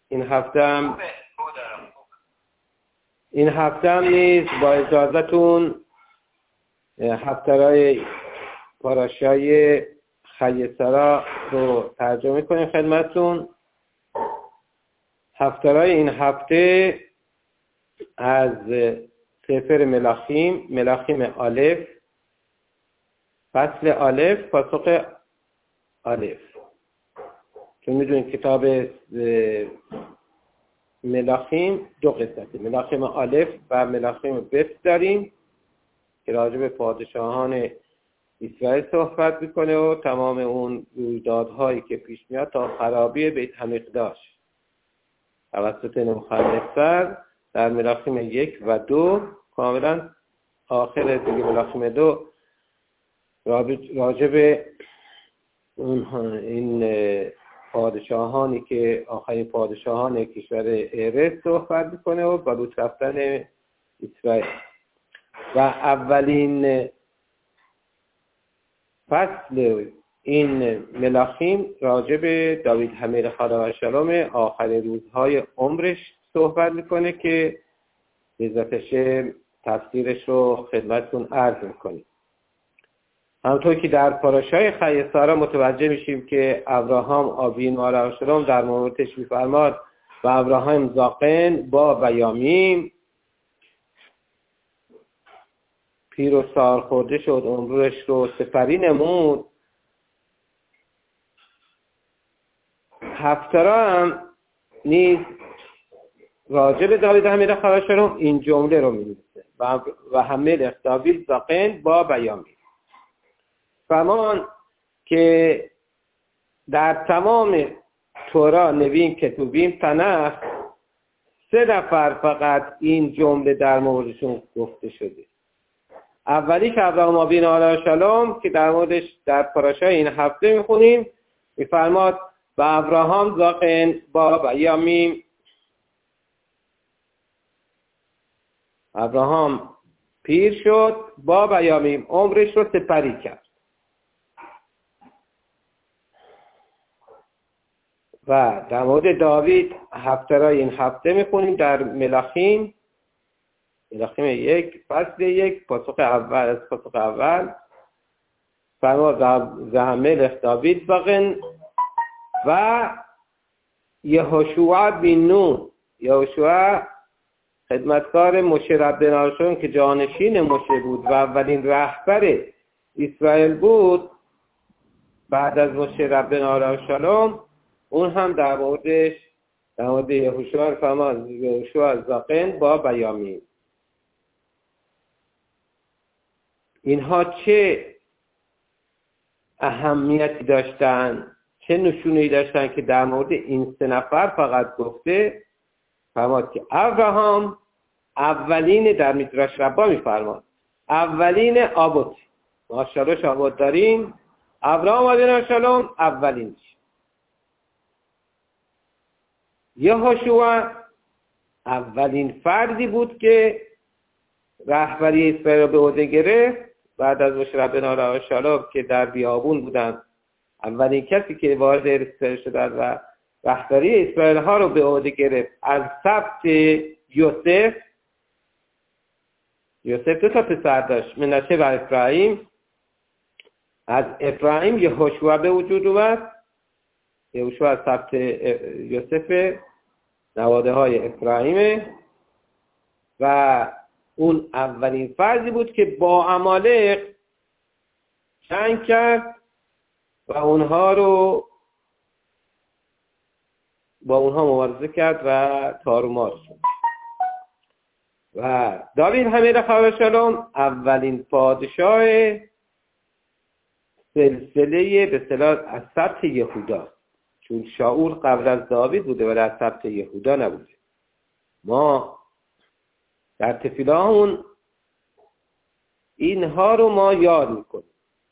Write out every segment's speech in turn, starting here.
این هفته هم نیز با اجازتون هفترهای پاراشای خیسرا رو ترجمه کنیم خدمتون. هفترهای این هفته از سفر ملاخیم الف، فصل الف، پاسخ الف. چون میدونید کتاب ملاخیم دو قسمته، ملاخیم الف و ملاخیم بت داریم که راجع به پادشاهان اسرائیل صحبت میکنه و تمام اون رویدادهایی که پیش میاد تا خرابی بیت حمیقداش توسط نبوخذنصر در ملاخیم 1 و 2. کاملا آخر دیگه ملاخیم 2 راجع به این پادشاهانی که آخرین پادشاهان کشور ارس صحبت میکنه و بلوط رفتن اسرائیل. و اولین فصل این ملاخیم راجع به داوید حمیر خدا و شلوم آخرین روزهای عمرش صحبت میکنه که بذاتش تفسیرش رو خدمتتون عرض میکنیم. همطور که در پاراشای خیسرا متوجه میشیم که ابراهام آبین و شلوم در موردش میفرماد و ابراهام زاقن با بیامیم پیر و سال خورده شد، عمرش رو سپری نمود. هفترا هم نیز راجع به داوید حمیر خدا و شلوم این جمله رو می‌نویسه و همه داوید زاقن با بیامیم. فرمان که در تمام تورا، نوین، کتوبیم، تنخ 3 نفر فقط این جمله در موردشون گفته شده. اولی که ابراهام آبین علیه السلام که در موردش در پاراشای این هفته میخونیم میفرماد و ابراهام زاقن با بیامیم. ابراهام پیر شد با بیامیم، عمرش رو سپری کرد. و در مورد داوید هفترهای این هفته میخونیم در ملاخیم 1 فصل 1 پاسخ اول فرمود زهملخ داوید بغن و یهوشوع بن نون. یهوشوع خدمتکار موشه ربنا که جانشین موشه بود و اولین رهبر اسرائیل بود بعد از موشه ربنا، اون هم در مورد یهوشوع فرمان یهوشوع زاقن با بیامیم. اینها چه اهمیتی داشتن، چه نشونه‌ای داشتن که در مورد این 3 نفر فقط گفته؟ فرماد که ابراهام اولین، در میدرش ربا میفرماد اولین آبود، ما 4 آبود داریم، ابراهام علیه السلام اولین. یهوشوع اولین فردی بود که رهبری اسرائیل را به عهده گرفت بعد از موشه ربنا علیه السلام که در بیابون بودن. اولین کسی که وارد اسرائیل شدند و رهبری اسرائیل ها رو به عهده گرفت از سبط یوسف 2 تا پسر داشت، منشه و افرایم. از افرایم یهوشوع به وجود اومد. یهوشوع از سبط یوسف، نواده های افرایمه و اون اولین فردی بود که با عمالق جنگ کرد و با اونها مبارزه کرد و تارومار شد. و داوید حمیر خدا و شلوم اولین پادشاه سلسله به اصطلاح از سبط یهودا، چون شاول قبل از داوید بوده و در سبط یهودا نبوده. ما در تفیله‌مون اینها رو ما یاد میکنیم.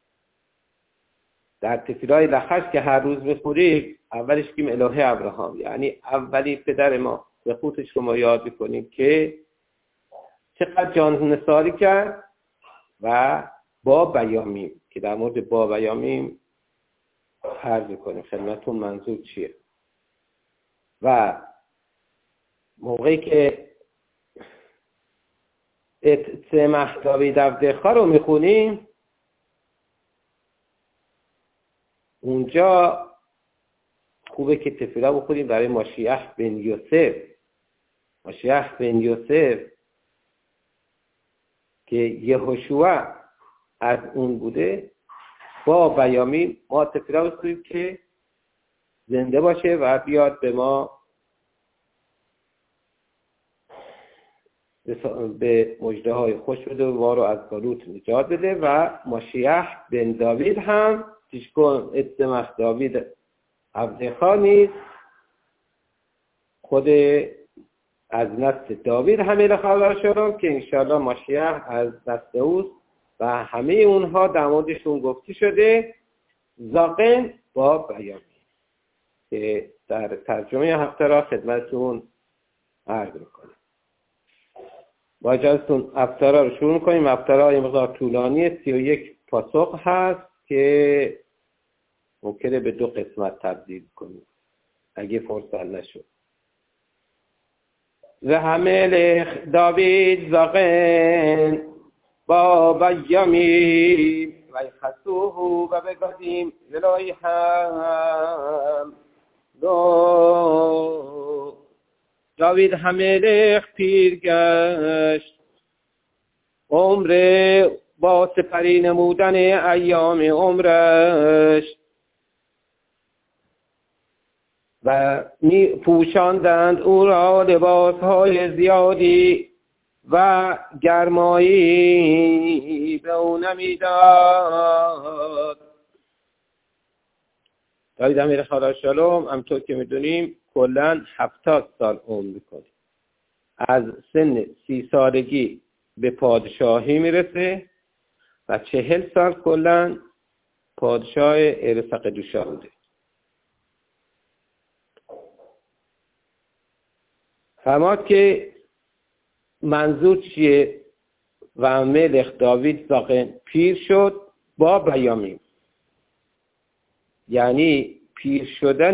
در تفیلهای لخش که هر روز میخوریم اولش کیم الهه ابراهام، یعنی اولی پدر ما، به خودش رو ما یاد میکنیم که چقدر جان نثاری کرد و با بیامیم، که در مورد با بیامیم عرض کنیم خدمتون منظور چیه. و موقعی که اتسمح داوید عبدخا رو میخونیم، اونجا خوبه که تفیلا بخونیم برای ماشیح بن یوسف. ماشیح بن یوسف که یهوشوا از اون بوده، با بیامین ما تفیلا بخونیم که زنده باشه و بیاد به ما به مژده های خوش بده و ما رو از گالوت نجات بده. و ماشیح بن داوید هم تشکن اتسمح داوید عبدخا نیست، خود از نسل داوید حمیل خبر شدم که انشاءالله ماشیح از نسل اوست و همه اونها در موردشون گفته شده. زاقن با بیامین که در ترجمه هفته را خدمتتون عرض میکنم. با اجازهتون افتارا رو شروع میکنیم. افتارا یه مقدار طولانیه، 31 پاسخ هست که ممکنه به 2 قسمت تبدیل کنیم اگه فرصت نشد. زحمل داوید زاقن با بیامین و خسوه و بگذیم جلوی هم دو. داوید هملخ پیر گشت، عمر با سپری نمودن ایام عمرش و می پوشاندند او را لباسهای زیادی و گرمایی به او نمیداد. داوید امیر خدا شلوم همطور که میدونیم کلاً 70 سال عمر میکنه. از سن 30 سالگی به پادشاهی میرسه و 40 سال کلاً پادشاه ارسقدوشا بوده. فرماد که منظور چیه؟ و ملخ داوید زاقن پیر شد با بیامین، یعنی پیر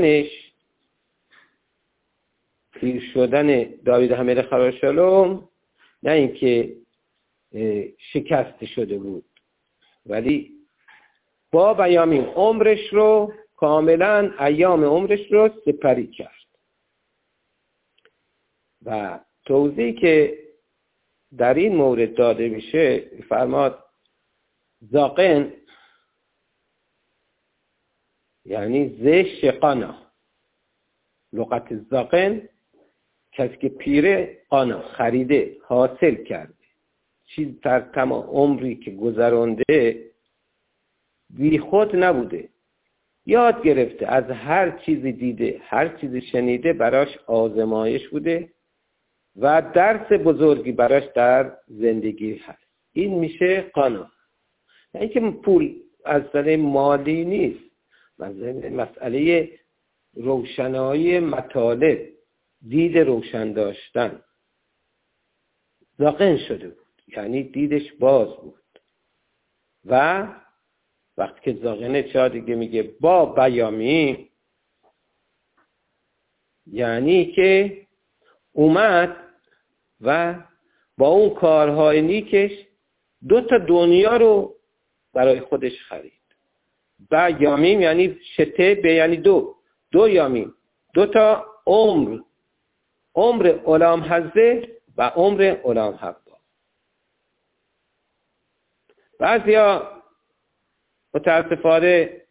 شدن داوید هملخ خراشالوم نه اینکه شکست شده بود، ولی با بیامین عمرش رو کاملا ایام عمرش رو سپری کرد. و توضیحی که در این مورد داده میشه فرماد زاقن یعنی زش قانا، لغت زاقن کسی که پیره، قانا خریده، حاصل کرده، چیز در تمام عمری که گذرانده بی خود نبوده، یاد گرفته، از هر چیزی دیده، هر چیزی شنیده براش آزمایش بوده و درس بزرگی براش در زندگی هست. این میشه قانا. یعنی که پول از مسئله مالی نیست، مسئله روشنایی مطالب، دید روشن داشتن. زاقن شده بود یعنی دیدش باز بود. و وقتی که زاقنه چه دیگه میگه با بیامین، یعنی که اومد و با اون کارهای نیکش 2 دنیا رو برای خودش خرید. با یامین یعنی شته به یعنی 2 یامین، 2 عمر غلام حزه و عمر غلام حبا. بعضیا متاسفانه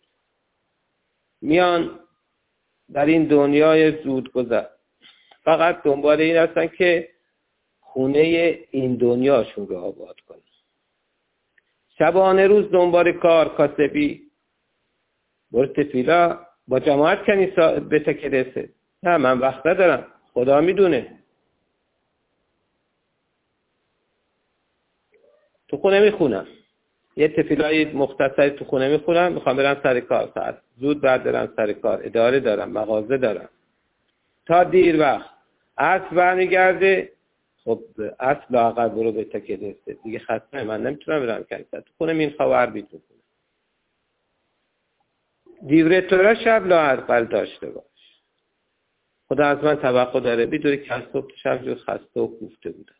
میان در این دنیای زودگذر فقط دنبال این هستن که خونه این دنیاشون رو آباد کنن، شبانه روز دنبال کار کاسبی. برو تفیلا با جماعت کنی به تکرسه. نه من وقت ندارم، خدا میدونه. تو خونه میخونم، یه تفیلای مختصری تو خونه میخونم، میخوام برم سر کار، ساعت زود بعد برم سر کار، اداره دارم، مغازه دارم، تا دیر وقت عصر برمیگرده. خب عصر لااقل برو به تکرسه دیگه، خسته من نمیتونم برم کنیسه، تو خونه این خواهر بیتون کنم. دیوره تو را شب لااقل داشته باش. خدا از من توقع داره بدونی که از صبح شب جز خسته و کوفته بودم.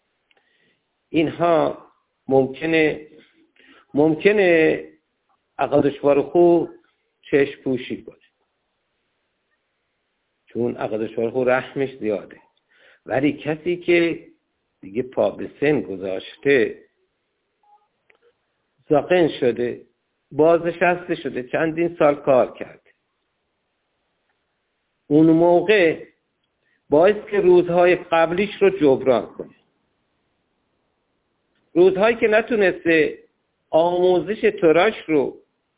اینها ممکنه عقدش بارخو چشم پوشی باشه، چون عقدش بارخو رحمش زیاده. ولی کسی که دیگه پا به سن گذاشته، زاقن شده، بازنشسته شده، چندین سال کار کرده، اون موقع باعث که روزهای قبلیش رو جبران کنه. روزهایی که نتونسته آموزش تراش رو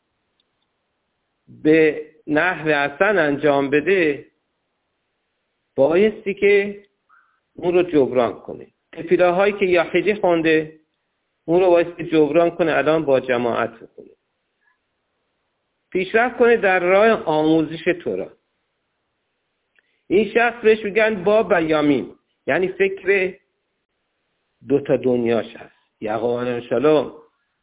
به نحو حسن انجام بده، بایستی که اون رو جبران کنه. تفیله هایی که یحیی خونده، اون رو بایستی جبران کنه، الان با جماعت کنه، پیشرفت کنه در راه آموزش تورا. این شخص بهش میگن با بیامین، یعنی فکر دوتا دنیاش هست. یعقوب علیه السلام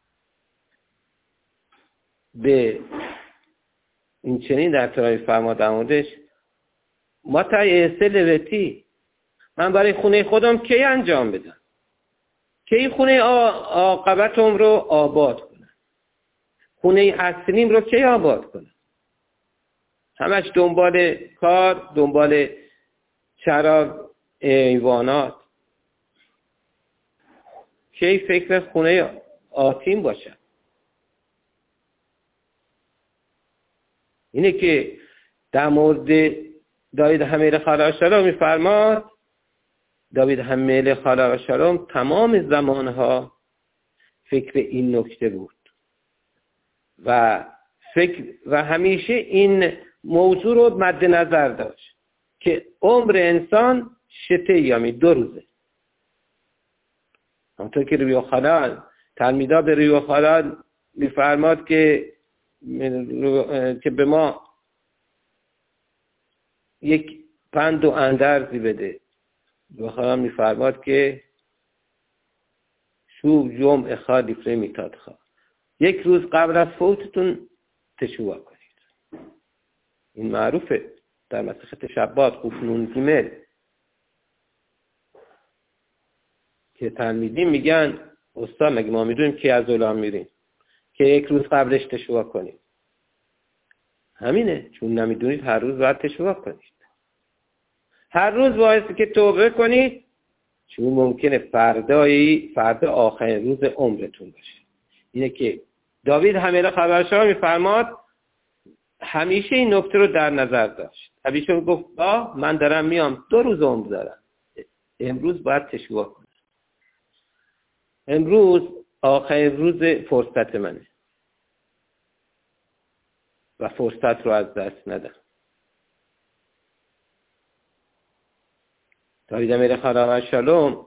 به این چنین در ترای فرماد امودش، ما تا اصل وتی، من برای خونه خودم کی انجام بدم، کی خونه عاقبتم رو آباد کنم، خونه اصلیم رو کی آباد کنم. همش دنبال کار، دنبال شراب ایوانات، کی فکر خونه آتیم باشم. اینه که در مورد داوید حمیل خدا شلوم میفرماد، داوید حمیل خدا شلوم تمام زمانها فکر این نکته بود و همیشه این موضوع رو مد نظر داشت که عمر انسان شته یامی 2 روزه. همونطور که روی خلال تلمیدا به روی خلال میفرماد که به ما یک پند و اندرزی بده. روی خلال میفرماد که شو جمع خالی فرمیتاد خواه، 1 روز قبل از فوتتون تشوع کنید. این معروفه در مسخت شبات قفنون گیمل که تلمیدین میگن استاد مگه ما میدونیم که از اولام میریم که 1 روز قبلش تشوع کنید؟ همینه، چون نمیدونید هر روز باید تشوع کنید. هر روز باید که توبه کنید، چون ممکنه فردا آخرین روز عمرتون باشه. اینه که داوید حمیل خبرشا میفرماد همیشه این نکته رو در نظر داشت. همیشه گفت من دارم میام 2 روز عمر دارم، امروز باید تشوع کنم، امروز آخرین روز فرصت منه و فرصت رو از دست ندم. داوید حمیل خدا شلوم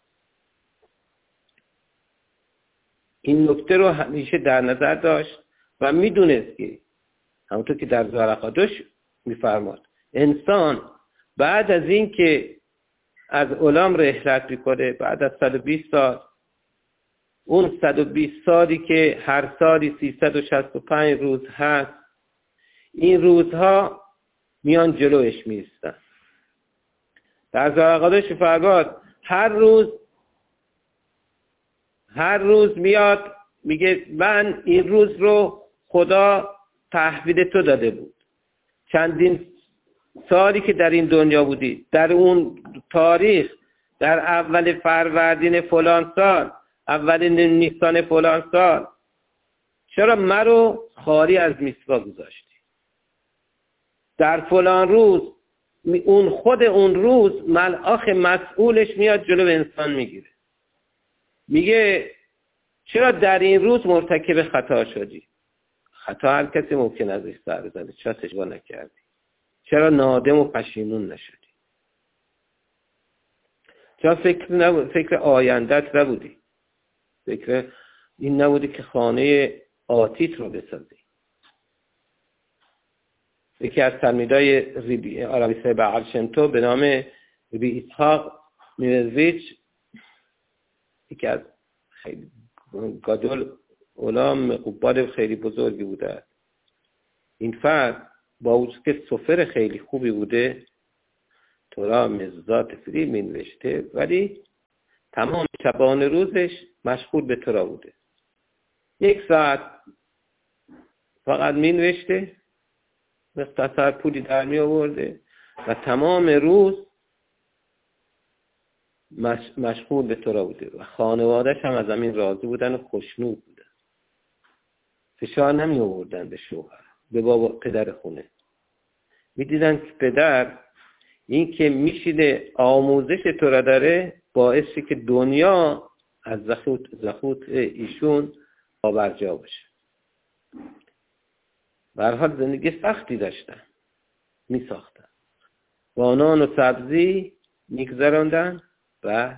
این نکته رو همیشه در نظر داشت و میدونست که همونطور که در زرقادش میفرماد انسان بعد از این که از علام رحلت میکنه، بعد از 120 سال، اون 120 سالی که هر سالی 365 روز هست، این روزها میان جلوش میستن. در زرقادش میفرماد هر روز میاد میگه من این روز رو خدا تحویل تو داده بود. چندین سالی که در این دنیا بودی، در اون تاریخ، در اول فروردین فلان سال، اول نیسان فلان سال، چرا مرا خالی از میثوا گذاشتی؟ در فلان روز خود اون روز ملاک مسئولش میاد جلو انسان میگیره، میگه چرا در این روز مرتکب خطا شدی؟ خطا هر کسی ممکن ازش سر بزنه، چرا تشبیه نکردی؟ چرا نادم و پشیمون نشدی؟ چرا فکر آیندت نبودی؟ فکر این نبودی که خانه آتیت رو بسازی؟ یکی از تلمیدای آرابی صاحب عرشنتو به نام ربی اسحاق میرزویچ، یکی از خیلی گادول علام قبال خیلی بزرگی بوده. این فرد با وجود که سفر خیلی خوبی بوده، تورا مززات فری می نوشته، ولی تمام شبانه روزش مشغول به تورا بوده. 1 ساعت فقط می نوشته، مختصر پولی در می آورده و تمام روز مشغول به تورا بوده و خانواده‌اش هم از همین راضی بودن و خوشنود بودن. فشار نمی آوردن به شوهر، به بابا پدر خونه. می دیدن که پدر این که میشینه آموزش تورا داره باعثی که دنیا از زخوت ایشون پابرجا باشه. به هر حال زندگی سختی داشتن، می ساختن، با نان و سبزی میگذراندن و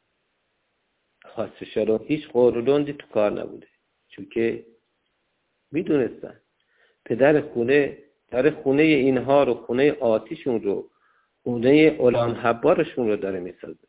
خاصه رو هیچ قرولندی تو کار نبوده، چون که میدونستن پدر خونه داره خونه اینها رو، خونه آتیشون رو، خونه علام حبارشون رو داره میسازه.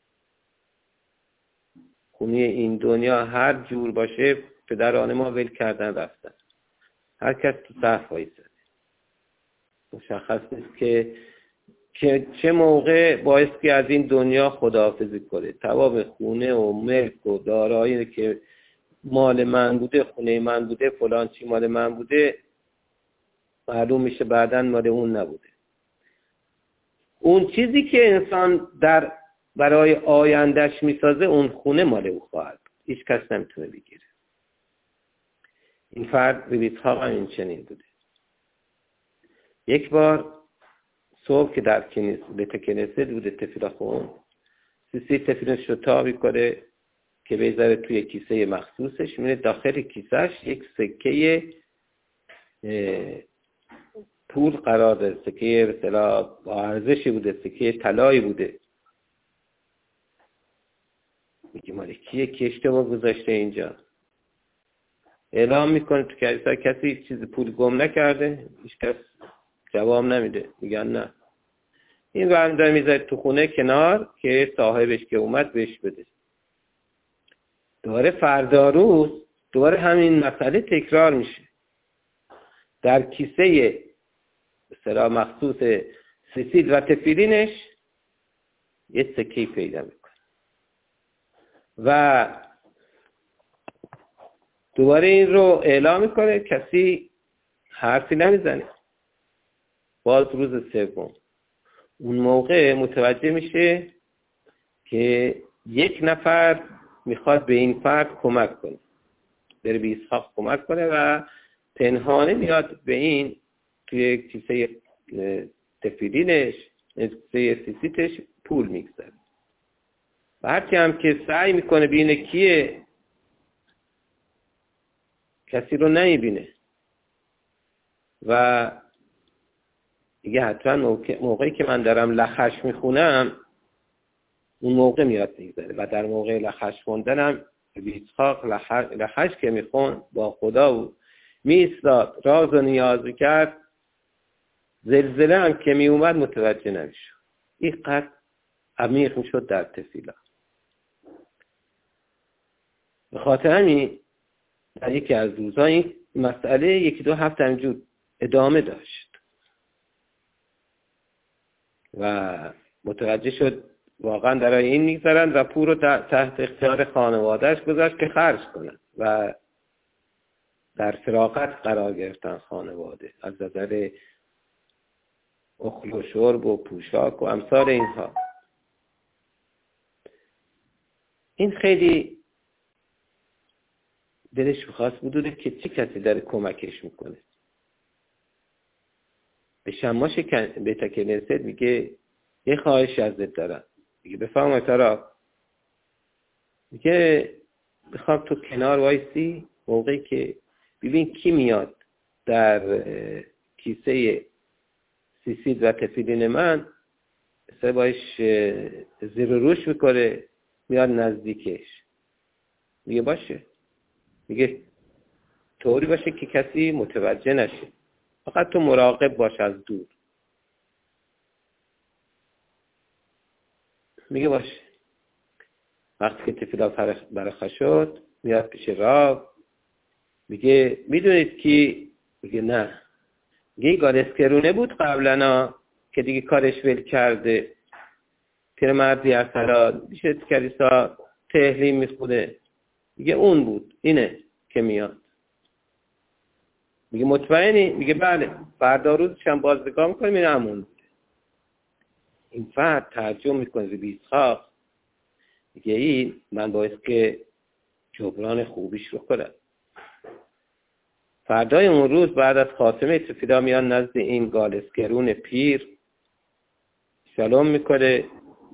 خونه این دنیا هر جور باشه پدران ما ول کردن رفتن، هر کس تو صف وایساده. مشخص نیست که چه موقع باعث که از این دنیا خداحافظی کنه. تمام خونه و ملک و دارایی که مال من بوده، خونه من بوده، فلان چی مال من بوده، معلوم میشه بعداً مال اون نبوده. اون چیزی که انسان برای آیندهش میسازه، اون خونه مال او خواهد. هیچ کس نمیتونه بگیره. این فرد به بیتخاق این چنین بوده. یک بار صبح که در بیت کنیسه بوده تفیل خون، سیسی تفیلش رو تا میکنه که بذاره توی کیسه مخصوصش. میره داخل کیسهش یک سکه پول قرار داره، سکه مثلا با ارزشی بوده، سکه طلایی بوده. میگه مال کیه که اشتباه گذاشته اینجا؟ اعلام میکنه تو کلیسا کسی چیز پول گم نکرده؟ هیچ کس جواب نمیده. میگن نه. این برمی‌داره میذاره تو خونه کنار که صاحبش که اومد بهش بده. دوباره فردا روز دوباره همین مسئله تکرار میشه. در کیسه مثلا مخصوص سیسید و تفیلینش یه سکه پیدا میکنه و دوباره این رو اعلام میکنه، کسی حرفی نمیزنه. باز روز سوم اون موقع متوجه میشه که یک نفر میخواد به این فرد کمک کنه، بره به اسحاق کمک کنه و پنهانه میاد به این توی کیسه تفیلینش، کیسه سیسیتش پول میگذاره. و هرچی هم که سعی میکنه بینه کیه، کسی رو نمیبینه و دیگه حتما موقعی که من دارم لخش میخونم اون موقع میاد میگذاره. و در موقع لخش خوندنم بیسخاق لخش که میخون با خدا و میستاد، راز و نیاز کرد، زلزله هم که میومد متوجه نمیشد. این قد عمیق میشد در تفیلا. به خاطر همین در یکی از روزها این مسئله 1-2 هفته همینجور ادامه داشت و متوجه شد واقعا برای این میگذارن و پول رو تحت اختیار خانوادهش گذاشت که خرج کنن و در فراغت قرار گرفتن خانواده از نظر اکل و شرب و پوشاک و امثال اینها. این خیلی دلش می‌خواست بدونه که چه کسی داره کمکش میکنه. به شماش بیت کنیسه میگه یه خواهش ازت دارم. میگه بفرمایید تارا. میگه میخوام تو کنار وایسی موقعی که ببین کی میاد در کیسه سیسید و تفیلین من، مثلا باش زیر روش میکنه، میاد نزدیکش. میگه باشه. میگه طوری باشه که کسی متوجه نشه، فقط تو مراقب باش از دور. میگه باشه. وقتی که تفیلا برخا شد میاد پیش راو، میگه میدونید کی؟ میگه نه. میگه گالسکرونه بود قبلنا که دیگه کارش ول کرده. پیرمردی ارسلا میشه کلیسا تهلیم میخونه، میگه اون بود، اینه که میاد. میگه مطمئنی؟ میگه بله. فردا روزش هم بازنگاه میکنیم، این همون بود. این فرد ترجمه میکنه به اسحاق، میگه این من باید که جبران خوبیش رو کنم. فردای اون روز بعد از خاتمه تفیدا میان نزد این گالسگرون پیر، سلام میکنه،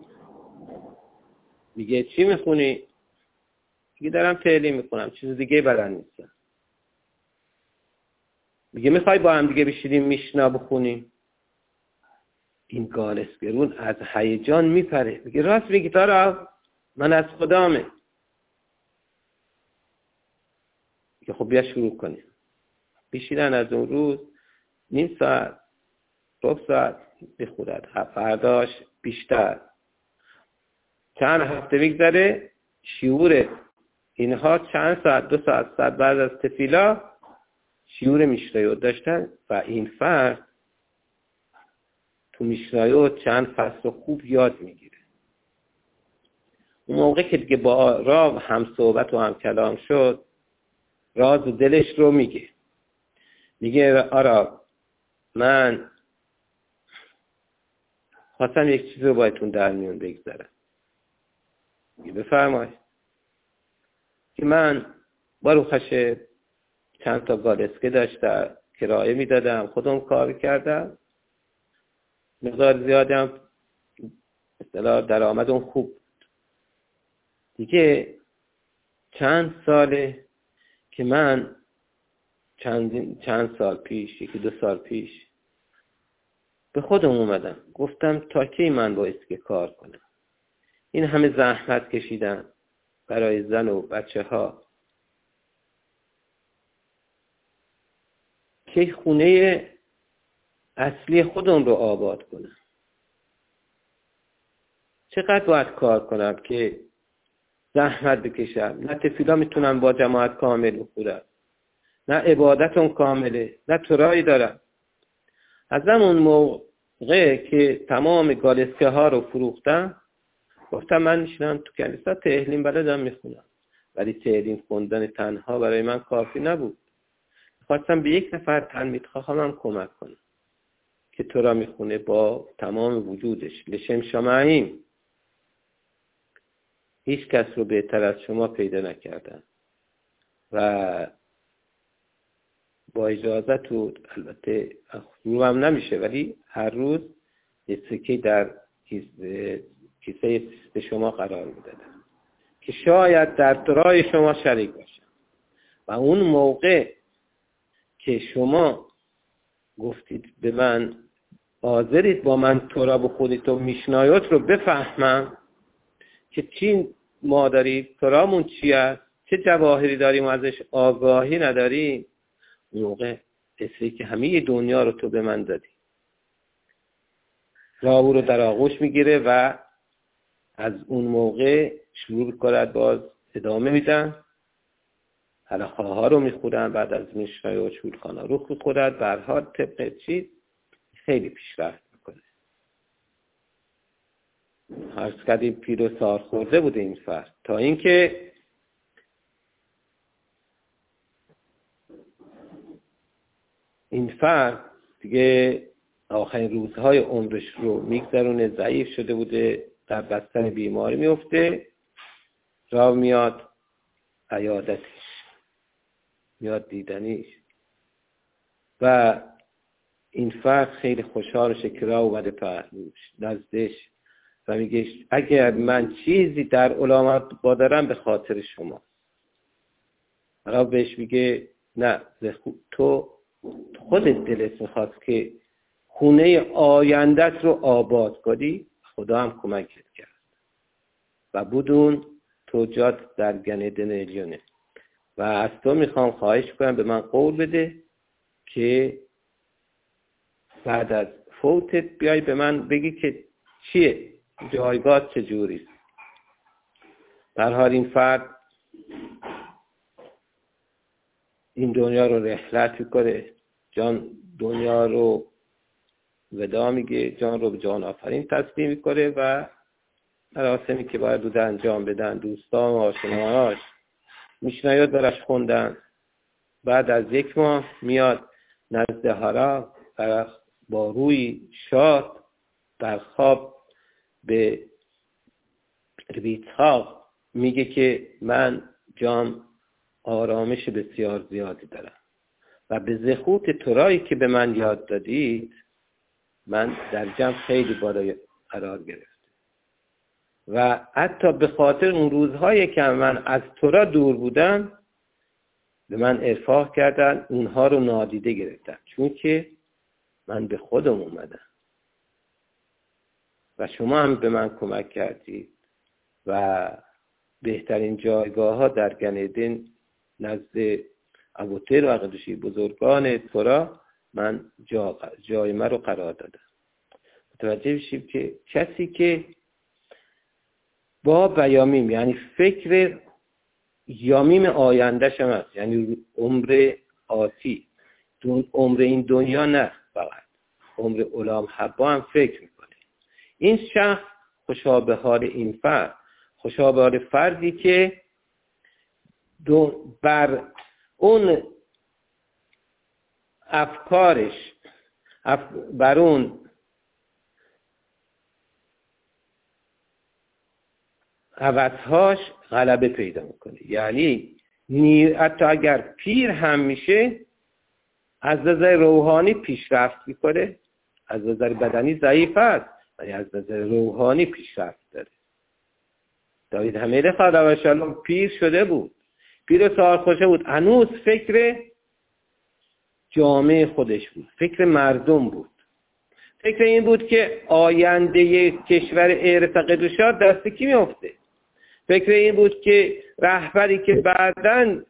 میگه چی میخونی؟ میگه دارم تعلیم میکنم، چیز دیگه بلد نیستم. میگه میخوای با هم دیگه بشینیم میشنا بخونیم؟ این گالسگرون از هیجان میپره، میگه راست میگی تارا، من از خدامه. میگه خب بیا شروع کنیم. بشینن از اون روز نیم ساعت، ربع ساعت بخورد. فرداش بیشتر. چند هفته میگذره، شعور اینها چند ساعت، 2 ساعت بعد از تفیلا شعور میشنایوت داشتن و این فرد تو میشنایوت چند فصل خوب یاد میگیره. اون موقع که دیگه با راو هم صحبت و هم کلام شد، راز دلش رو میگه آرا من خواستم یک چیز رو بایدتون در میون بگذارم. میگه بفرمای. که من باروخشه چند تا گالسکه داشتم، کرایه میدادم، خودم کار کردم، مقدار زیادی هم اصطلاح درآمدم خوب. دیگه چند ساله که من چند سال پیش، 1-2 سال پیش به خودم اومدم، گفتم تا کی من باید که کار کنم؟ این همه زحمت کشیدم برای زن و بچه ها، که خونه اصلی خودم رو آباد کنم. چقدر باید کار کنم که زحمت بکشم؟ نه تفیلا میتونم با جماعت کامل بخورم، نه عبادتون کامله، نه ترایی دارم. از همون موقع که تمام گالسکه ها رو فروختم، گفتم من میشنم تو کلیسا تهلیم بلدم میخونم، ولی تهلیم خوندن تنها برای من کافی نبود. خواستم به یک نفر تلمید خواهم کمک کنم که تو را میخونه با تمام وجودش. لشم شمعیم، هیچ کس رو بهتر از شما پیدا نکردم و با اجازت و البته روم نمیشه، ولی هر روز یه سکه در کیسه سیست شما قرار میدادم که شاید در ترای شما شریک باشم. و اون موقع که شما گفتید به من حاضرید با من تورا بخونید و میشنایات رو بفهمم که چی ما داریم، تورامون چی است، چه جواهری داریم و ازش آگاهی نداریم، اون موقع اصلی که همه دنیا رو تو به من دادی. راهو رو در آغوش میگیره و از اون موقع شروع کرد باز ادامه میدن، حلقه ها رو میخورن، بعد از میشنای و شورخانه رو میخورد، برها طبق چیز خیلی پیشرفت میکنه. هرچ کردیم پیر و سار خورده بوده این فرد، تا اینکه این فرد دیگه آخرین روزهای عمرش رو میگذرونه، ضعیف شده بوده، در بستر بیماری میفته، راه میاد عیادتش، میاد دیدنیش و این فرد خیلی خوشحال شه که راه اومده پهلوش نزدش و میگه اگر من چیزی در علامت با دارم به خاطر شما. راه بهش میگه نه، تو خودت دلت میخواست که خونه آیندت رو آباد کنی، خدا هم کمکت کرد و بدون تو جات در گنیدن الیونه. و از تو میخوام خواهش کنم به من قول بده که بعد از فوتت بیای به من بگی که چیه جایگاه چجوریست. در حال این فرد این دنیا رو رحلت میکنه، جان دنیا رو ودا میگه، جان رو به جان آفرین تسلیم میکنه و مراسمی که باید بود انجام بدن، دوستان و آشناهاش میشنیاد برش خوندن. بعد از 1 ماه میاد نزد هارا با روی شاد در خواب به ریتحاق میگه که من جام آرامش بسیار زیادی دارم و به زخوت تورایی که به من یاد دادید من در جمع خیلی بالای قرار گرفت و حتی به خاطر اون روزهایی که من از تورا دور بودم به من ارفاق کردن، اونها رو نادیده گرفتم، چون که من به خودم اومدم و شما هم به من کمک کردید و بهترین جایگاه ها در گنیدن نزد ابوتر و قدوسی بزرگان تورا من جای من رو قرار دادم. متوجه بشیم که کسی که با بیامیم، یعنی فکر یامیم آیندهش هم هست، یعنی عمر آتی، عمر این دنیا نه، فقط عمر اولام حبا هم فکر میکنه. این شخص خوشا به حال این فرد، خوشا به حال فردی که بر اون افکارش بر اون هوس‌هاش غلبه پیدا میکنه. یعنی حتی اگر پیر هم میشه از نظر روحانی پیشرفت میکنه، از نظر بدنی ضعیف است ولی از نظر روحانی پیشرفت داره. داوید همه خدا و شالوم پیر شده بود، پیر سالخوشه بود، هنوز فکر جامعه خودش بود، فکر مردم بود، فکر این بود که آینده کشور ارتقدوشات دست کی میفته، فکر این بود که رهبری که بعداً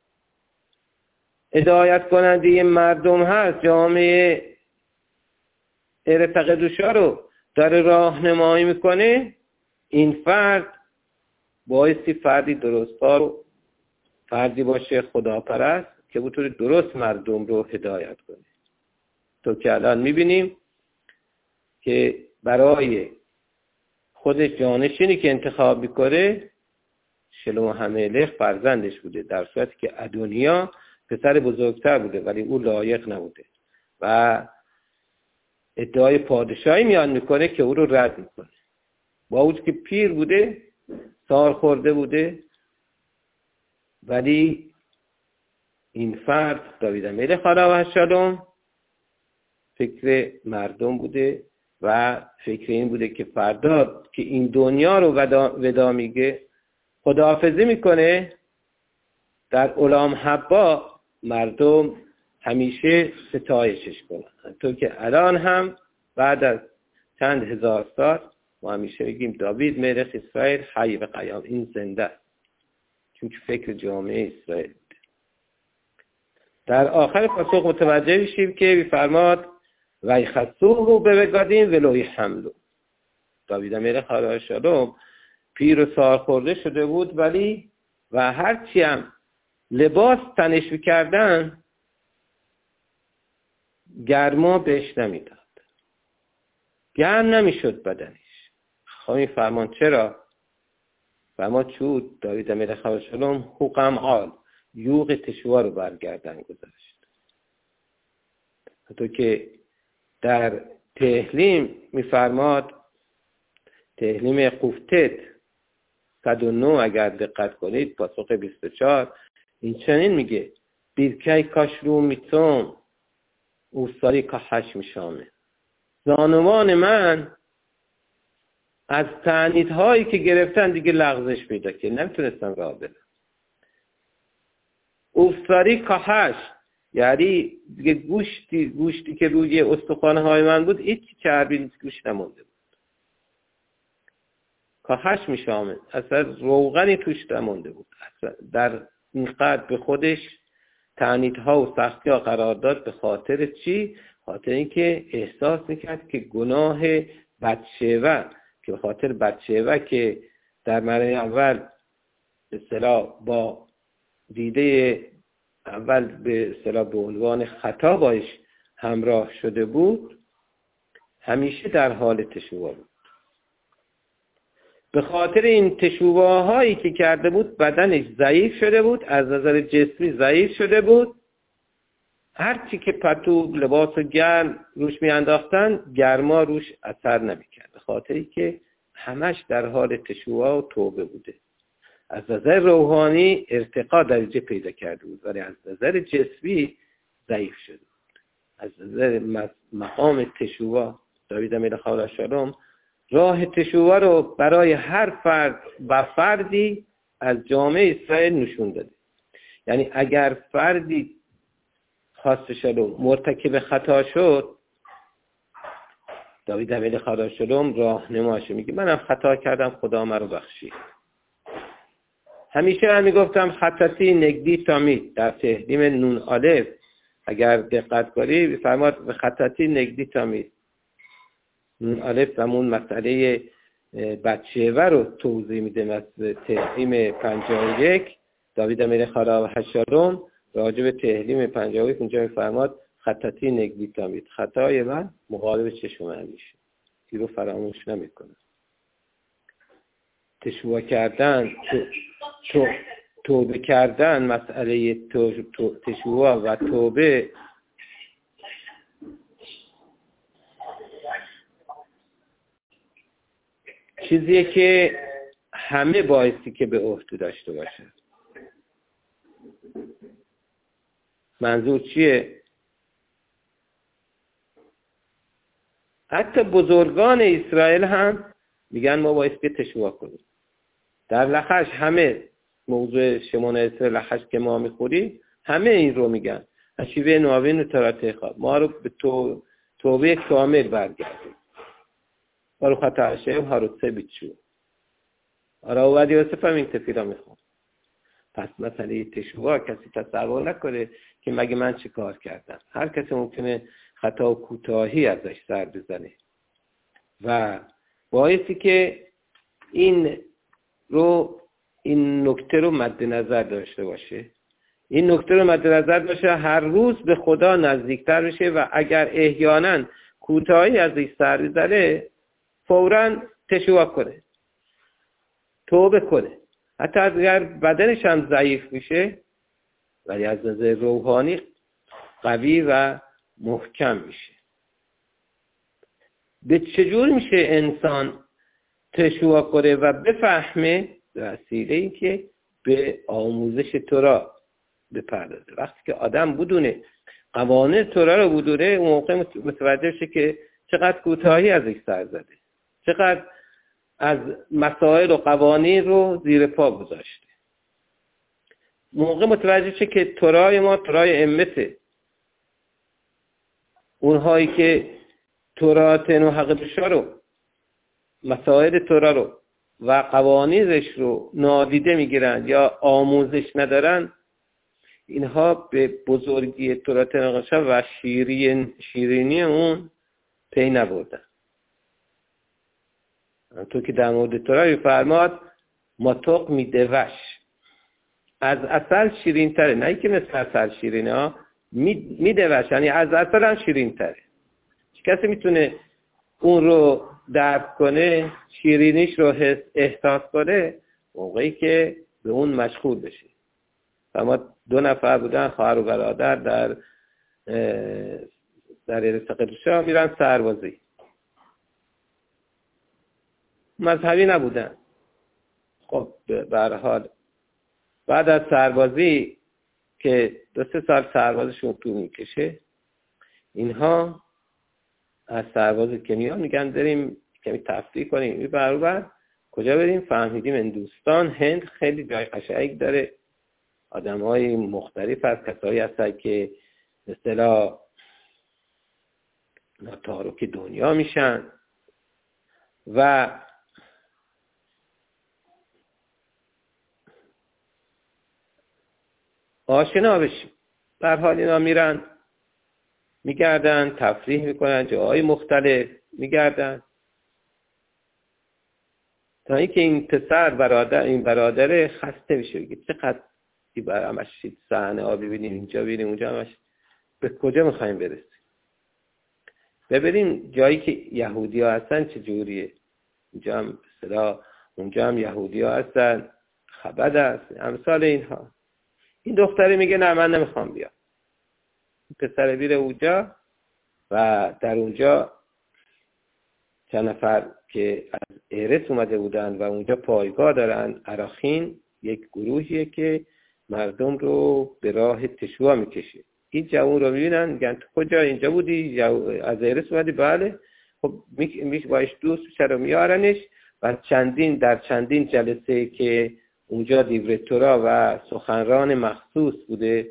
هدایت کننده مردم هست، جامعه ارتقدوشا رو داره راهنمایی میکنه، این فرد بایستی فردی درست‌کار و فردی باشه خداپرست که بتونه درست مردم رو هدایت کنه. تو که الان میبینیم که برای خودش جانشینی که انتخاب میکنه شلوم هملخ فرزندش بوده، در صورتی که ادونیا پسر بزرگتر بوده ولی او لایق نبوده و ادعای پادشاهی میان میکنه که او رو رد میکنه، با وجود که پیر بوده، سال خورده بوده، ولی این فرد داوید ملک خدا و شالوم فکر مردم بوده و فکر این بوده که فردا که این دنیا رو ودا میگه، خداحافظی میکنه، در اولام حبا مردم همیشه ستایشش کنن. تو که الان هم بعد از چند هزار سال ما همیشه بگیم داوید ملک اسرائیل حی و قیام، این زنده است، چون که فکر جامعه اسرائیل بوده. در آخر پاسخ متوجه میشیم که میفرماد و یخصوه به بگادین ولوی حملو. داوید ملک خدا و شالوم پیر و سال خورده شده بود ولی و هرچی هم لباس تنش میکردن گرما بهش نمیداد، گرم نمیشد بدنش. خواهی فرمان چرا؟ فرمان چود داوید ملک خدا و شالوم حقم آل یوغ تشوا رو برگردن گذاشت. حتی که در تهلیم میفرماد، تهلیم قفتت 109 اگر دقت کنید پاسخ 24 این چنین میگه بیرکی کاشرو میتون اوساری که هش میشامه، زانوان من از تعنیدهایی که گرفتن دیگه لغزش پیدا که نمیتونستم راه برم. اوساری که هش یعنی دیگه گوشتی که روی استخوان‌های من بود هیچ چربی گوش نمونده بود، کاهش میشامه، اصلا روغنی توش نمونده بود، اصلا در این قدر به خودش تعنیدها و سختی‌ها قرار داد. به خاطر چی؟ خاطر اینکه احساس میکرد که گناه بدشهوه، که به خاطر بدشهوه که در مرحله اول به اصطلاح با دیده اول به اصطلاح به عنوان خطا باش همراه شده بود، همیشه در حال تشویق بود. به خاطر این تشوهایی که کرده بود بدنش ضعیف شده بود، از نظر جسمی ضعیف شده بود. هرچی که پتو لباس گرم روش می انداختن گرما روش اثر نمیکرد، به خاطری که همش در حال تشوه و توبه بوده. از نظر روحانی ارتقا درجه پیدا کرده بود، ولی از نظر جسمی ضعیف شده بود. از نظر مقام تشوه داوید امیرخواه علیه السلام راه تشوه رو برای هر فرد و فردی از جامعه اسرائیل نشون داده. یعنی اگر فردی خواست شلوم مرتکب خطا شد، داوید امیرخواه علیه السلام راهنماش میگه منم خطا کردم، خدا من رو بخشید. همیشه من میگفتم خطاتی نگدی تامید، در تحریم نون الف اگر دقت کنی بفرماد خطاتی نگدی تامید. نون الف همون مسئله بچه‌ور رو توضیح میده. مثل تحریم 51 داوید امیرخواه علیه السلام راجع به تحریم 51 اونجا میفرماد خطاتی نگدی تامید، خطای من مقابل چشم من میشه، این رو فراموش نمیکنه. تشوه کردن، توبه کردن، مسئله تشوه و توبه چیزیه که همه بایستی که به عهده داشته باشه. منظور چیه؟ حتی بزرگان اسرائیل هم میگن ما بایستی تشوه کنیم. در لخش همه موضوع شمون اسرائیل لخش که ما میخوریم همه این رو میگن. شیوه نوین و تراته خواب ما رو به توبه کامل برگردیم. ما رو خطا شیم ها رو سبید شو. آرا و ودی واسه فهم این تفیرا میخوام. پس مسئله تشوه کسی تصور نکنه که مگه من چه کار کردم. هر کسی ممکنه خطا و کوتاهی ازش سر بزنه و باعثی که این نکته رو مد نظر داشته باشه. این نکته رو مد نظر داشته هر روز به خدا نزدیکتر بشه و اگر احیانا کوتاهی ازش سر بزنه فوراً تشوه کنه، توبه کنه. حتی اگر بدنش هم ضعیف میشه ولی از نظر روحانی قوی و محکم میشه. به چجور میشه انسان تشوه کنه و بفهمه؟ وسیله این که به آموزش تورا بپردازه. وقتی که آدم بدونه قوانین تورا رو بدونه اون موقع متوجه شه که چقدر کوتاهی ازش سر زده، چقدر از مسائل و قوانین رو زیر پا گذاشته. موقع متوجه شه که تورای ما تورای امته، اونهایی که توراتن و حقیقتشا رو، مسائل تورا رو و قوانینش رو نادیده میگیرن یا آموزش ندارن، اینها به بزرگی توراتن و حقیقتشا و شیرینی اون پی نبردن. تو که در مورد تورا فرماد ماتوق میدوش، از اصل شیرین تره، نه که مثل اصل شیرینه ها، میدوش یعنی از اصل هم شیرین تره. کسی میتونه اون رو درک کنه، شیرینیش رو احساس کنه موقعی که به اون مشغول بشه. اما 2 نفر بودن خواهر و برادر در ارتقادشا میرن سربازی، مذهبی نبودن. خب به هر حال بعد از سربازی که 2-3 سال سربازشون طول میکشه، اینها از سربازی که میان میگن بریم کمی تفریح کنیم. این برابر کجا بریم؟ فهمیدیم هندوستان، هند خیلی جای قشنگ داره، آدمای مختلف از کسایی هستن که به اصطلاح تارک دنیا میشن و آشنا بشیم. در حال اینا میرن میگردن تفریح میکنن، جاهای مختلف میگردن، تا اینکه این پسر این برادر خسته میشه، بگه چقدر همش صحنه ها ببینیم، اینجا ببینیم اونجا، همش به کجا میخوایم برسیم؟ ببینیم جایی که یهودی ها هستن چه جوریه. اینجا هم مثلا اونجا هم یهودی ها هستن، خبد هست، امثال اینها. این دختره میگه نه من نمیخوام بیام. پسر بیره اونجا و در اونجا چند نفر که از ارس اومده بودن و اونجا پایگاه دارن، اراخین یک گروهیه که مردم رو به راه تشویع میکشه. این جوون رو میبینن میگن تو کجا اینجا بودی؟ از ارس اومدی؟ بله. خب میشه باش دوست چرا میارنش و در چندین جلسه که اونجا دیورتورا و سخنران مخصوص بوده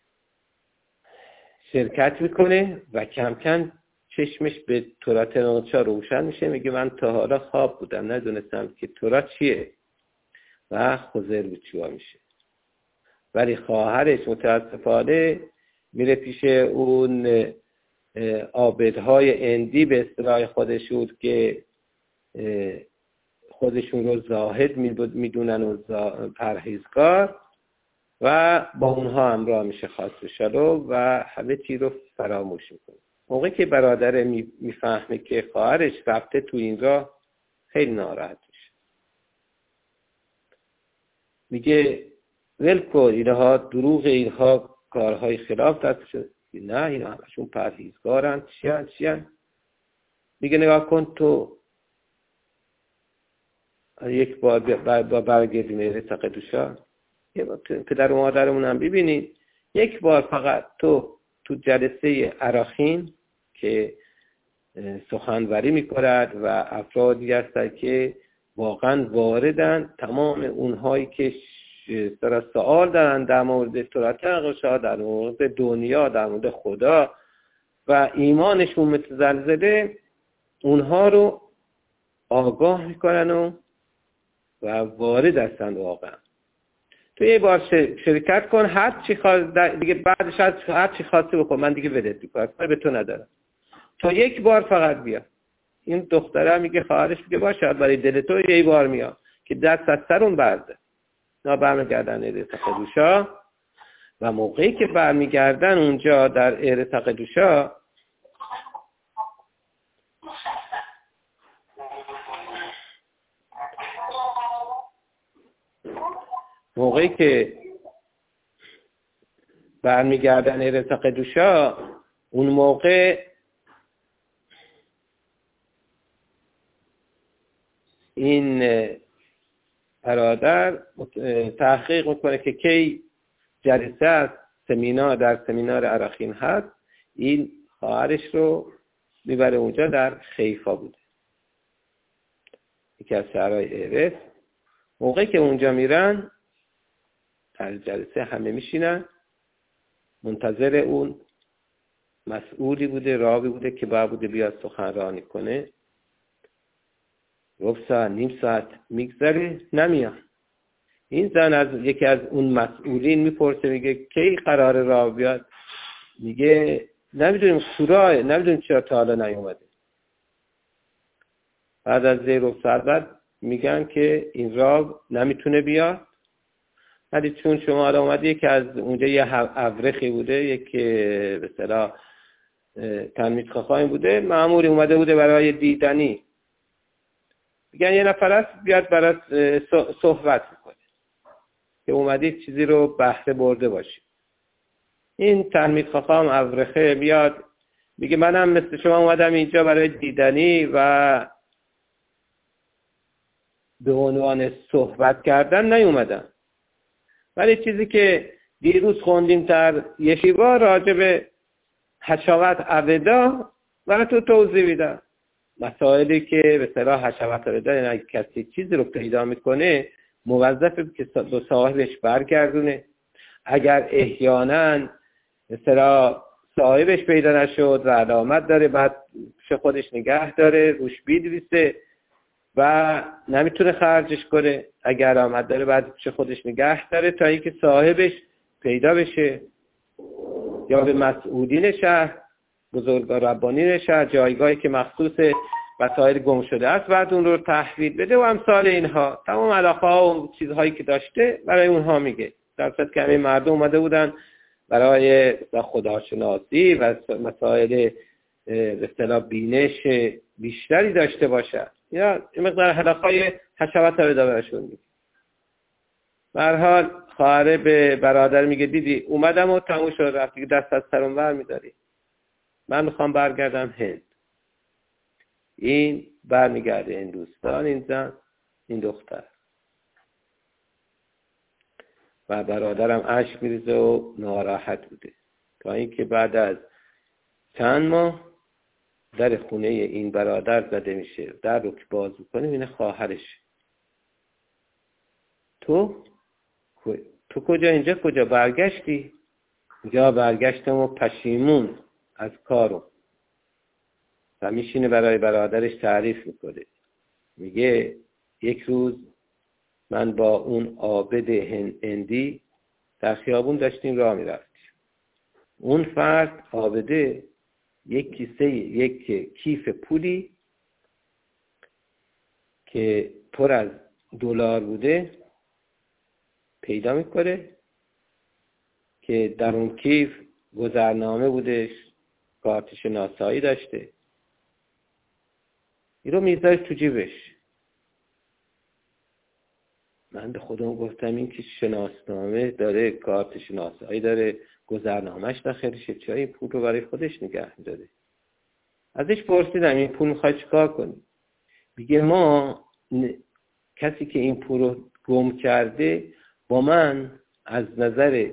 شرکت میکنه و کم کم چشمش به تورات نوچا روشن میشه. میگه من تا حالا خواب بودم ندونستم که تورات چیه و خضر بچوا میشه. ولی خواهرش متاسفانه میره پیش اون عابدهای اندی به اصطلاح خودشون که خودشون رو زاهد میدونن و پرهیزگار و با اونها همراه میشه خاص شلو و همه چی رو فراموش میکنه. موقعی که برادر میفهمه که خواهرش رفته تو این راه خیلی ناراحت میشه. میگه ولکو اینها دروغ، اینها کارهای خلاف دست شد. نه اینا همشون پرهیزگارن. چیان؟ میگه نگاه کن تو یک بار برگردی میره تقدوشا، پدر و مادرمون هم ببینید، یک بار فقط تو جلسه اراخین که سخنوری میکند و افرادی هستن که واقعا واردن، تمام اونهایی که سوال دارن در مورد تورات نقشا، در مورد دنیا، در مورد خدا و ایمانشون مثل زلزله، اونها رو آگاه میکنن و وارد هستن واقعا. تو یه بار شرکت کن، هر چی دیگه بعدش هر چی خواستی بکن، من دیگه ولت میکنم، کاری به تو ندارم. تو یک بار فقط بیا. این دختره میگه خواهرش میگه باشه برای دل تو یه بار میام که دست از سرون برده. نا برمیگردن اره تقدوشا و موقعی که برمیگردن اونجا در اره تقدوشا اون موقع این برادر تحقیق میکنه که کی جلسه است، در سمینار اراخین هست. این خواهرش رو میبره اونجا، در خیفا بوده، یکی از شهرهای ارس. موقعی که اونجا میرن در جلسه همه میشینن، منتظر اون مسئولی بوده، راوی بوده که باید بوده بیاد سخنرانی کنه. ربع ساعت، نیم ساعت میگذره نمیاد. این زن از یکی از اون مسئولین میپرسه، میگه کی قرار راوی بیاد؟ میگه نمیدونیم سوراه، نمیدونیم چرا تا حالا نیومده. بعد از ربع ساعت بعد میگن که این راوی نمیتونه بیاد، ولی چون شما حالا اومدی که از اونجا یه ابرخی بوده، یک به اصطلاح تلمیذخواهی بوده، مأموری اومده بوده برای دیدنی، میگن یه نفر است بیاد برای صحبت میکنه که اومدید چیزی رو بهره برده باشید. این تلمیذخواه هم ابرخه بیاد میگه منم مثل شما اومدم اینجا برای دیدنی و به عنوان صحبت کردن نیومدم، ولی چیزی که دیروز خوندیم در یشیوا راجع به حشوت عبدا برای تو توضیح میدم. مسائلی که به اصطلاح حشوت عبدا، یعنی کسی چیزی رو پیدا میکنه موظفه که به صاحبش برگردونه. اگر احیانا به اصطلاح صاحبش پیدا نشد و علامت داره، بعد پیش خودش نگه داره، روش بنویسه و نمیتونه خرجش کنه. اگر علامت داره بعد پیش خودش نگه داره تا اینکه صاحبش پیدا بشه، یا به مسئولین شهر، بزرگان ربانین شهر، جایگاهی که مخصوص وسایل گم شده است، بعد اون رو تحویل بده و امثال اینها. تمام علاقه ها و چیزهایی که داشته برای اونها میگه. در صورت که همه مردم اومده بودن برای خداشناسی و مسائل به اصطلاح بینش بیشتری داشته باشن. یا این مقدار حلقهای حشوات رو براشون میگه. به هر حال خواهر به برادر میگه دیدی اومدم و تموم شد رفت دیگه، دست از سرم ور میداری، من میخوام برگردم هند. این برمیگرده هندوستان، این زن این دختر و برادرم اشک میریزه و ناراحت بوده، تا اینکه بعد از چند ماه در خونه این برادر زده میشه، در رو که باز میکنه اینه خواهرش. تو کجا؟ اینجا کجا برگشتی؟ اینجا برگشتم و پشیمون از کارم. و میشینه برای برادرش تعریف میکنه، میگه یک روز من با اون عابد هندی در خیابون داشتیم راه میرفتیم. اون فرد عابده یک کیف پولی که پر از دلار بوده پیدا میکنه که در اون کیف گذرنامه بودش، کارت شناسایی داشته. این رو میذاره تو جیبش. من به خودم گفتم این که شناسنامه داره، کارت شناسایی داره، گذرنامه‌اش داخلشه، چرا این پول رو برای خودش نگه می‌داره؟ ازش پرسیدم این پول می‌خوای چیکار کنی؟ میگه کسی که این پول رو گم کرده با من از نظر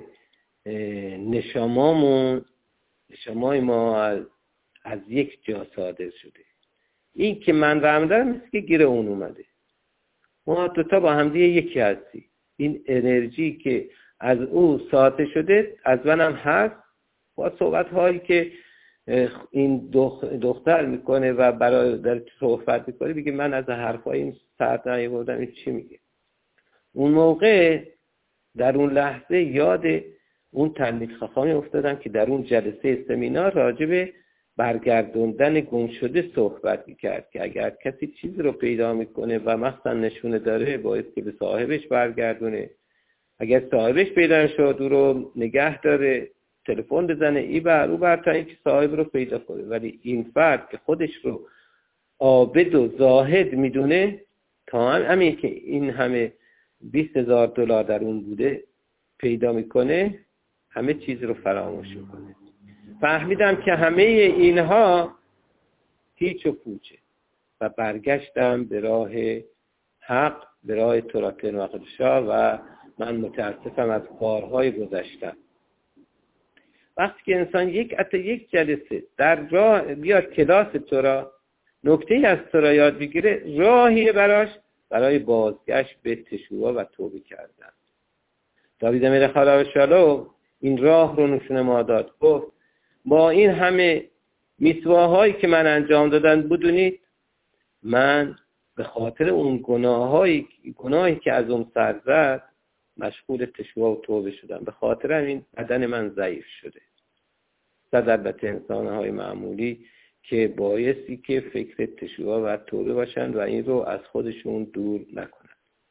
نشامای ما از یک جا صادر شده. این که من رحم دارم مثل که گیر اون اومده. ما دوتا با هم دیگه یکی هستی. این انرژی که از او ساطع شده از منم هست. با صحبت هایی که این دختر میکنه و برای در صحبت میکنه بگه من از حرفای این سرد نیاوردم، این چی میگه. اون موقع در اون لحظه یاد اون تلمیذ خاخامی افتادم که در اون جلسه سمینار راجع به برگردوندن گم شده صحبت میکرد که اگر کسی چیزی رو پیدا میکنه و مثلا نشونه داره باعث که به صاحبش برگردونه، اگر صاحبش پیدا شد او رو نگه داره، تلفن بزنه ای بر او بر تا اینکه صاحب رو پیدا کنه. ولی این فرد که خودش رو عابد و زاهد میدونه، تا همین که این همه $20,000 در اون بوده پیدا میکنه، همه چیز رو فراموش میکنه. فهمیدم که همه اینها هیچ و پوچه و برگشتم به راه حق، به راه تورات مقدسه و من متاسفم از کارهای گذشتم. وقتی که انسان یک جلسه در راه بیاد کلاس تورات، نکته‌ای از تورات یاد بگیره، راهی برای بازگشت به تشوع و توبه کردن. داوید امیر خدا و شالو این راه رو نشون ما داد. گفت با این همه میتواهایی که من انجام دادم بدونید من به خاطر اون گناهی که از اون سر زد مشغول تشوع و توبه شدم. به خاطر این بدن من ضعیف شده. صد البته انسان‌های معمولی که بایستی که فکر تشوع و توبه باشند و این رو از خودشون دور نکنند.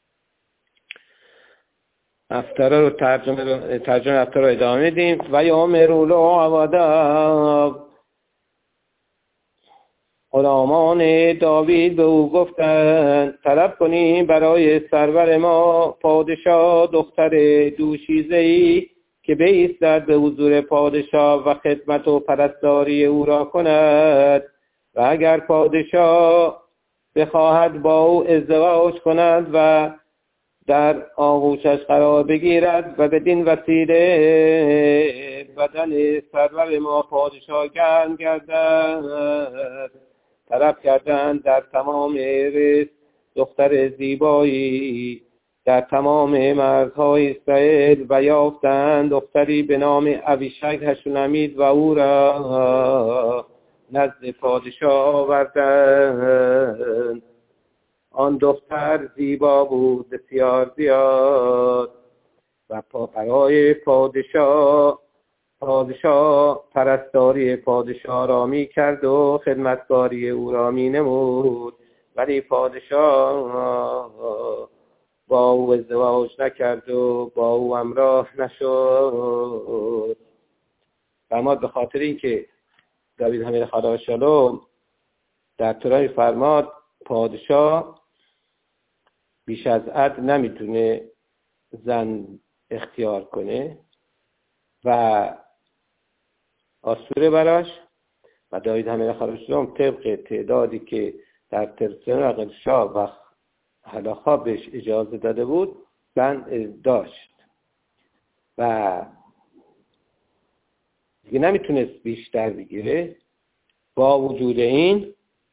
افترا رو ترجمه افترا رو ادامه میدیم. و یامرو عبادا، غلامان داوید به او گفتند طلب کنیم برای سرور ما پادشاه دختر دوشیزه‌ای که بایستد به حضور پادشاه و خدمت و پرستاری او را کند و اگر پادشاه بخواهد با او ازدواج کند و در آغوشش قرار بگیرد و بدین وسیله بدن سرور ما پادشاه گرم گردد. طلب کردند در تمام رس دختر زیبایی در تمام مرزهای اسرائیل و یافتند دختری به نام ابیشگ هشونمید و او را نزد پادشاه آوردند. آن دختر زیبا بود بسیار زیاد و برای پادشاه پرستاری پادشاه را می کرد و خدمتکاری او را می نمود. ولی پادشاه با او ازدواج نکرد و با او همراه نشد. فرماد به خاطر این که داوید امیر خدا و شالوم در تورات فرماد پادشاه بیش از حد نمیتونه زن اختیار کنه و آسوره براش و داوید همه خراشم طبق تعدادی که در ترسان عقل شاه و حلاخا بهش اجازه داده بود زن داشت و دیگه نمیتونست بیشتر بگیره. با وجود این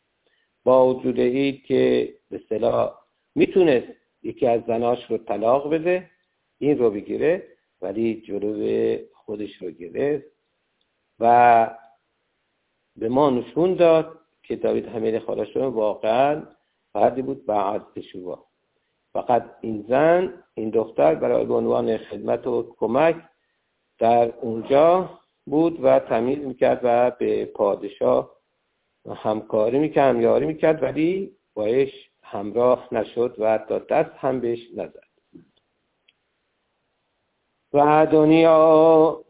که به اصطلاح میتونست یکی از زناش رو طلاق بده، این رو بگیره، ولی جلو خودش رو گرفت و به ما نشون داد که داوید حمید خراشان واقعا فردی بود بعد شوا. فقط این زن، این دختر برای عنوان خدمت و کمک در اونجا بود و تمیز میکرد و به پادشاه همکاری میکرد، همیاری میکرد، ولی باش همراه نشد و تا دست هم بهش نزد. و دنیا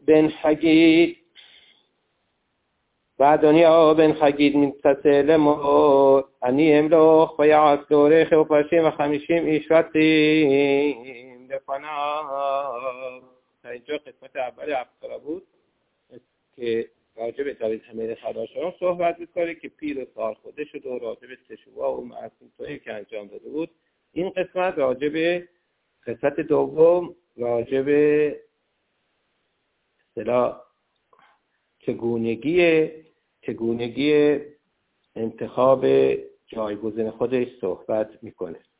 بن حگید متصل مور انی املوخ و یعص دوره خوپاشیم و خمیشیم ایشواتیم دفنام. اینجا قسمت اول افترا بود که راجع به داوید حمید خراشان صحبت می‌کنه که پیر و سال خوده شد و راجع به تشوع و معصوم‌طایی که انجام داده بود. این قسمت راجع به قسمت دوم راجع به اصطلاح چگونگی انتخاب جایگزین خودش صحبت میکنه.